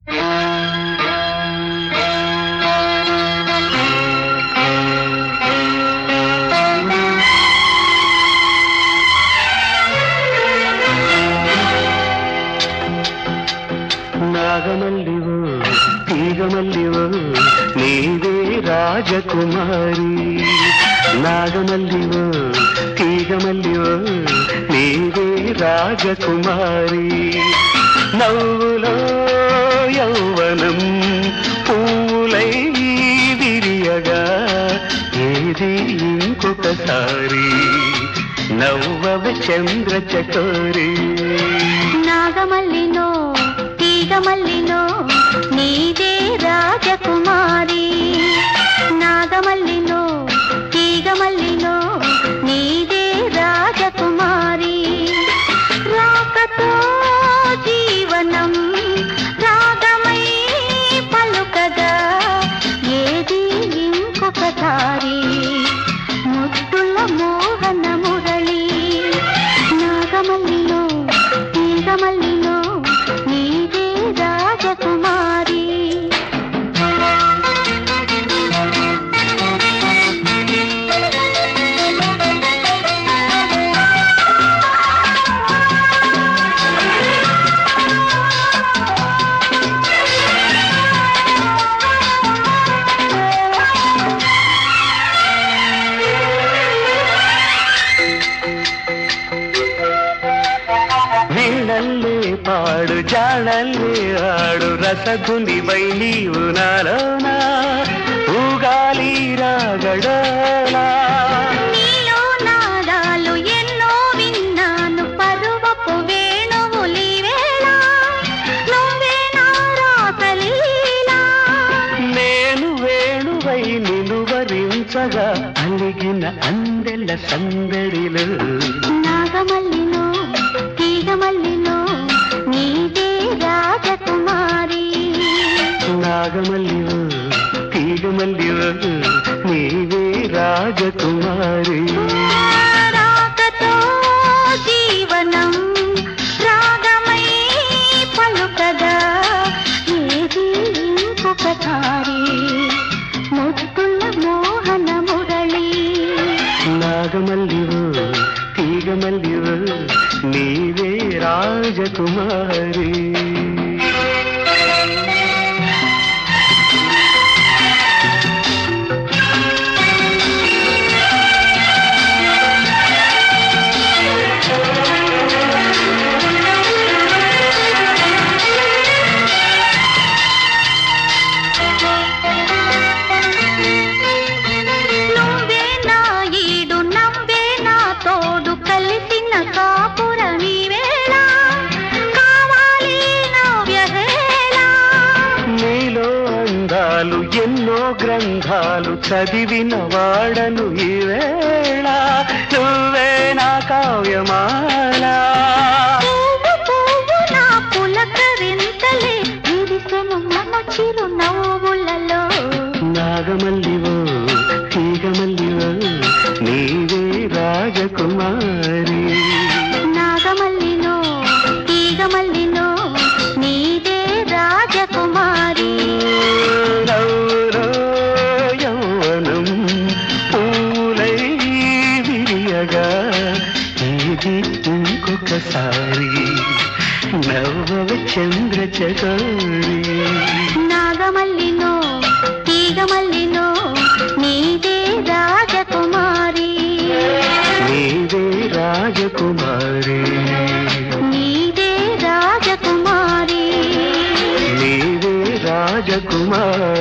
నాగమల్లివో తీగమల్లివో నీవే రాజకుమారి. నాగమల్లివో తీగమల్లివో నీవే రాజకుమారి. నవ్వులో యౌవనం పూలై విరియగా ఏది ఇంకొకసారి నవ్వవ చంద్ర చకోరి. నాగమల్లినో తీగమల్లినో నీదే రాజకుమారి. నాగమల్లినో తీగమల్లినో నీదే రాజకుమారి. రాకతో జీవనం రాగమై పలుకగా ఏది ఇంకొకసారి ముద్దుల మోహన మురళి. నాగమల్లినో తీగమల్లినో నీదే రాజకుమారి. వీణల్లే పాడు జాడల్లే ఆడు రసగునివై నీవు నాలోనా ఊగాలి రాగడలా. నీలో నాదాలు ఎన్నో విన్నాను పరువపు వేణువులి వేళ నువ్వే నా రాసలీలా. నేను వేణువై నిలువరించగా అలిగిన అందెల సందడిలో. నాగమల్లినో తీగమల్లినో నీదే రాజకుమారి. నాగమల్లివో తీగమల్లివో నీవే రాజకుమారి. రాకతో జీవనం రాగమై పలుకగా ఏది ఇంకొకసారి ముద్దుల మోహన మురళి. నాగమల్లివో తీగమల్లివో నీవే రాజకుమారి. నువ్వే నా ఈడు నవ్వే నా తోడు కలిసిన కాపురమి వేళ కావాలి నవ్యవేళ. నీలో అందాలు ఎన్నో గ్రంథాలు చదివిన వాడను ఈ వేళ నువ్వే నా కావ్యమాల. పువ్వు పువ్వు నా పులకరింతలే విరిసెను మన చిరు నవ్వులలో. నాగమల్లివో తీగమల్లివో నీవే రాజకుమారి. నాగమల్లినో తీగమల్లినో నీదే రాజకుమారి. నవ్వులో యౌవనం పూలై విరియగా ఏది ఇంకొకసారి నవ్వవ చంద్ర చకోరి. నాగమల్లినో తీగమల్లినో నీదే రాజకుమారి. నీవే రాజకుమారి. నీదే రాజకుమారి. నీవే రాజకుమారి.